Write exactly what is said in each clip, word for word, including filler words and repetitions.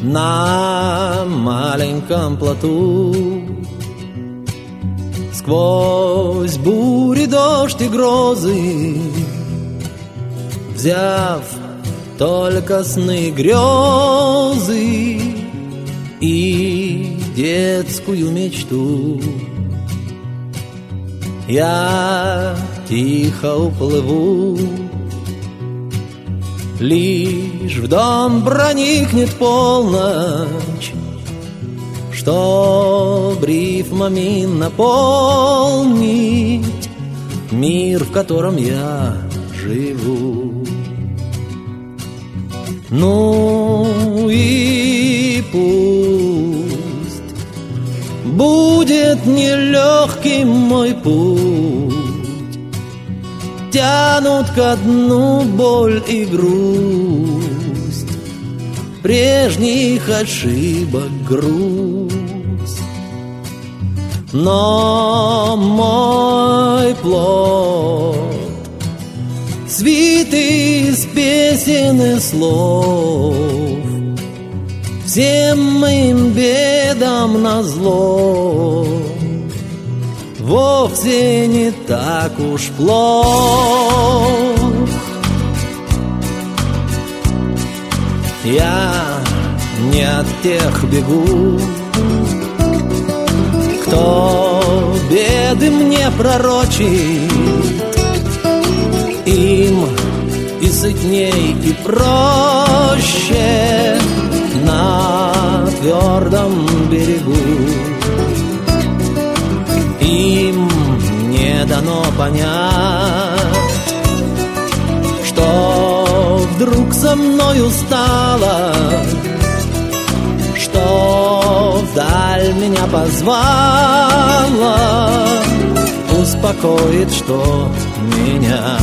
на маленьком плоту. Сквозь бури, дождь и грозы, взяв только сны и грезы и детскую мечту, я тихо уплыву. Лишь в дом проникнет полночь, чтоб рифмами наполнить мир, в котором я живу. Ну и пусть будет нелегким мой путь, тянут ко дну боль и грусть, прежних ошибок грусть. Но мой плод свитый из песен и слов, всем моим бедам назло, вовсе не так уж плох. Я не от тех бегу, кто беды мне пророчит. Им и сытней, и проще на твердом берегу. Им не дано понять, что вдруг со мною стало, что вдаль меня позвала, успокоит, что меня.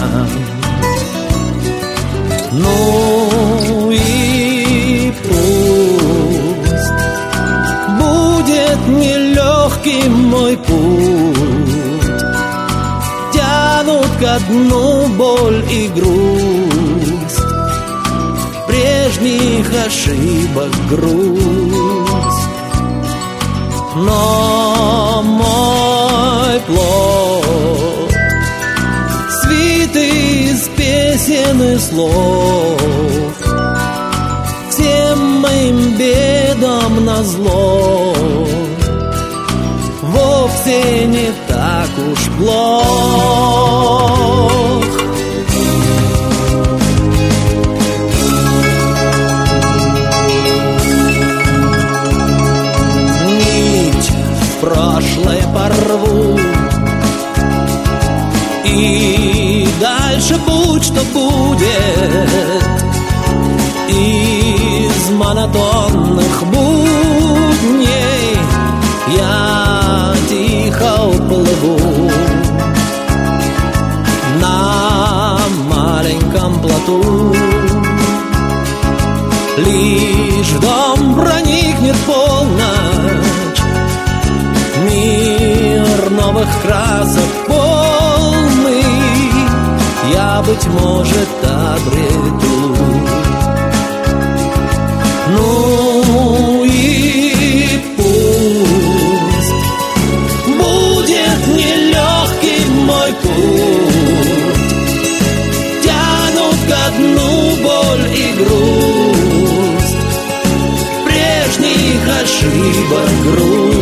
Ну и пусть будет нелегким мой путь, тянут ко дну боль и грусть, прежних ошибок грусть. Но мой плод свитый из песен и слов, всем моим бедам назло, вовсе не так уж плох. Нить в прошлое порву, и дальше будь что будет, из монотонных будней я тихо уплыву на маленьком плоту. Лишь в дом проникнет полночь, мир новых красок полный, я, быть может, обрету. Ну и пусть будет нелегким мой путь, тянут ко дну боль и грусть, прежних ошибок грусть.